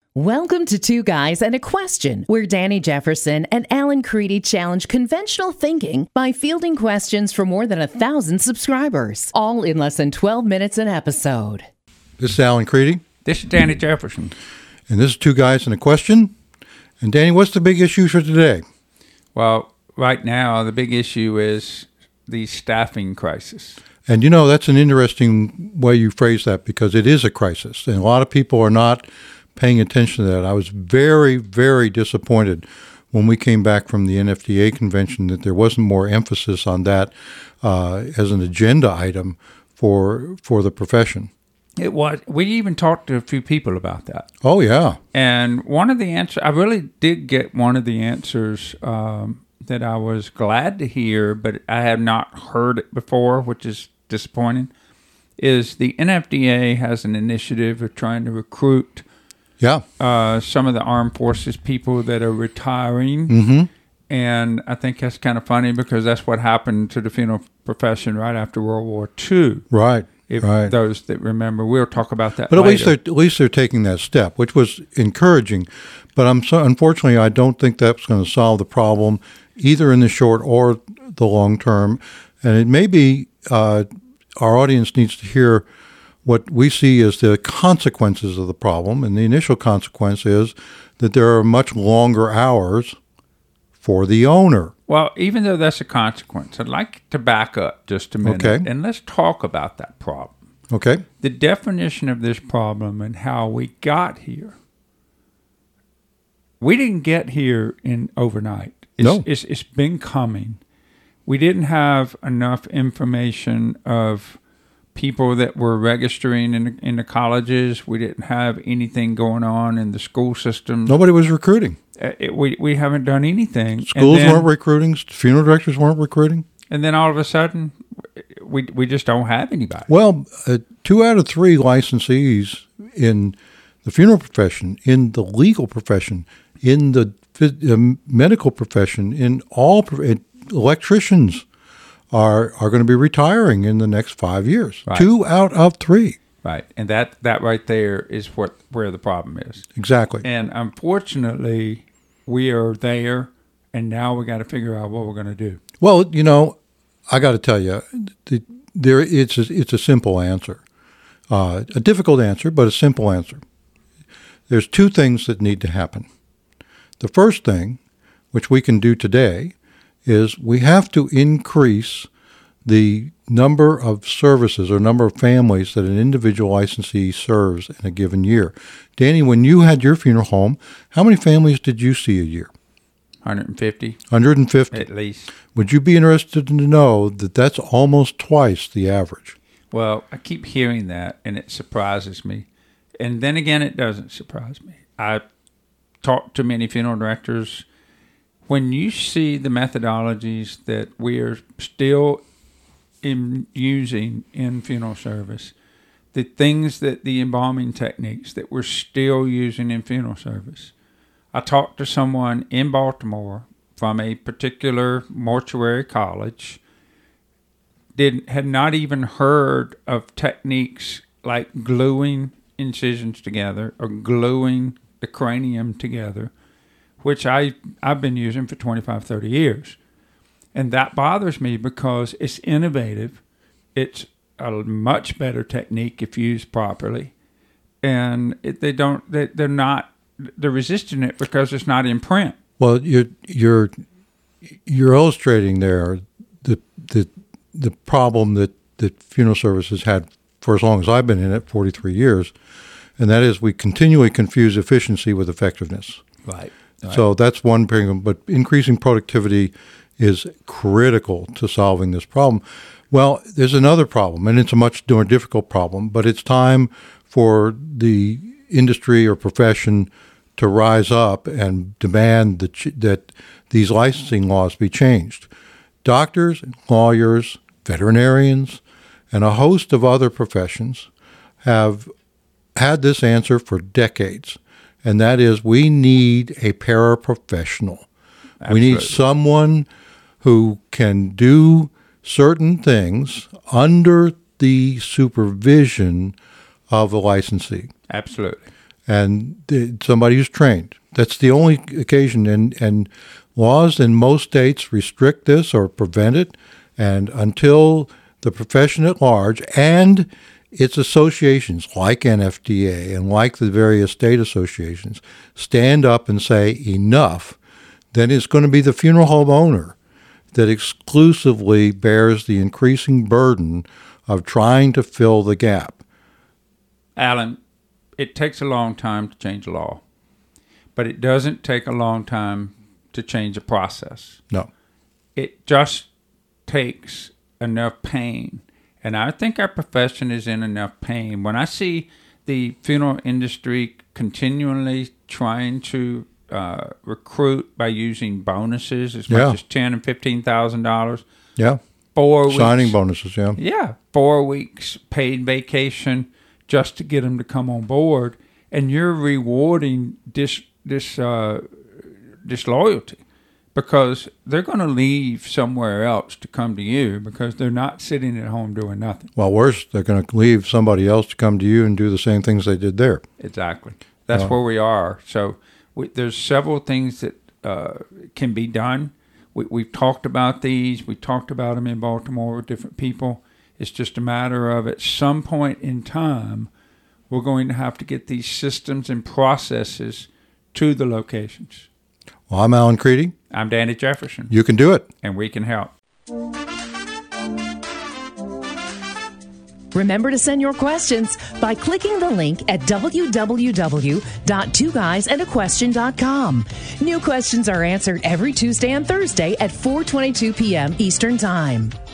Welcome to Two Guys and a Question, where Danny Jefferson and Alan Creedy challenge conventional thinking by fielding questions for more than 1,000 subscribers, all in less than 12 minutes an episode. This is Alan Creedy. This is Danny Jefferson. And this is Two Guys and a Question. And Danny, what's the big issue for today? Well, right now, the big issue is the staffing crisis. And you know, that's an interesting way you phrase that, because it is a crisis. And a lot of people are not paying attention to that. I was very, very disappointed when we came back from the NFDA convention that there wasn't more emphasis on that as an agenda item for the profession. It was. We even talked to a few people about that. Oh, yeah. And one of the answers, I really did get one of the answers that I was glad to hear, but I have not heard it before, which is disappointing, is the NFDA has an initiative of trying to recruit some of the armed forces people that are retiring. Mm-hmm. And I think that's kind of funny because that's what happened to the funeral profession right after World War II. Right. Those that remember, we'll talk about that. But later. at least they're taking that step, which was encouraging. But unfortunately, I don't think that's going to solve the problem either in the short or the long term. And it may be our audience needs to hear what we see as the consequences of the problem. And the initial consequence is that there are much longer hours for the owner. Well, even though that's a consequence, I'd like to back up just a minute. Okay. And let's talk about that problem. Okay. The definition of this problem and how we got here. We didn't get here overnight. It's been coming. We didn't have enough information of people that were registering in the colleges. We didn't have anything going on in the school system. Nobody was recruiting. We haven't done anything. Schools weren't recruiting. Funeral directors weren't recruiting. And then all of a sudden, we just don't have anybody. Well, 2 out of 3 licensees in the funeral profession, in the legal profession, in the medical profession, in all electricians are going to be retiring in the next 5 years. Right. 2 out of 3. Right, and that right there is where the problem is. Exactly. And unfortunately, we are there, and now we got to figure out what we're going to do. Well, you know, I got to tell you, it's a simple answer, a difficult answer, but a simple answer. There's 2 things that need to happen. The first thing, which we can do today, is we have to increase the number of services or number of families that an individual licensee serves in a given year. Danny, when you had your funeral home, how many families did you see a year? 150. 150. At least. Would you be interested to know that that's almost twice the average? Well, I keep hearing that, and it surprises me. And then again, it doesn't surprise me. I talked to many funeral directors. When you see the methodologies that we are still using in funeral service, the things that the embalming techniques that we're still using in funeral service. I talked to someone in Baltimore from a particular mortuary college, had not even heard of techniques like gluing incisions together or gluing the cranium together, which I've been using for 25, 30 years. And that bothers me because it's innovative. It's a much better technique if used properly. And they're resisting it because it's not in print. Well, you're illustrating there the problem that funeral services had for as long as I've been in it, 43 years, and that is we continually confuse efficiency with effectiveness. Right. So that's one thing, but increasing productivity is critical to solving this problem. Well, there's another problem, and it's a much more difficult problem, but it's time for the industry or profession to rise up and demand that these licensing laws be changed. Doctors, lawyers, veterinarians, and a host of other professions have had this answer for decades, and that is we need a paraprofessional. Absolutely. We need someone who can do certain things under the supervision of a licensee. Absolutely. and somebody who's trained. That's the only occasion, and laws in most states restrict this or prevent it, and until the profession at large and its associations like NFDA and like the various state associations stand up and say enough, then it's going to be the funeral home owner that exclusively bears the increasing burden of trying to fill the gap. Alan, it takes a long time to change a law, but it doesn't take a long time to change a process. No. It just takes enough pain. And I think our profession is in enough pain. When I see the funeral industry continually trying to recruit by using bonuses as much as $10,000 and $15,000. Yeah. 4 weeks. Signing bonuses, yeah. Yeah. 4 weeks paid vacation just to get them to come on board. And you're rewarding disloyalty because they're going to leave somewhere else to come to you because they're not sitting at home doing nothing. Well, worse, they're going to leave somebody else to come to you and do the same things they did there. Exactly. That's where we are. So there's several things that can be done. We've talked about these. We talked about them in Baltimore with different people. It's just a matter of at some point in time, we're going to have to get these systems and processes to the locations. Well, I'm Alan Creedy. I'm Danny Jefferson. You can do it. And we can help. Remember to send your questions by clicking the link at www.twoguysandaquestion.com. New questions are answered every Tuesday and Thursday at 4:22 p.m. Eastern Time.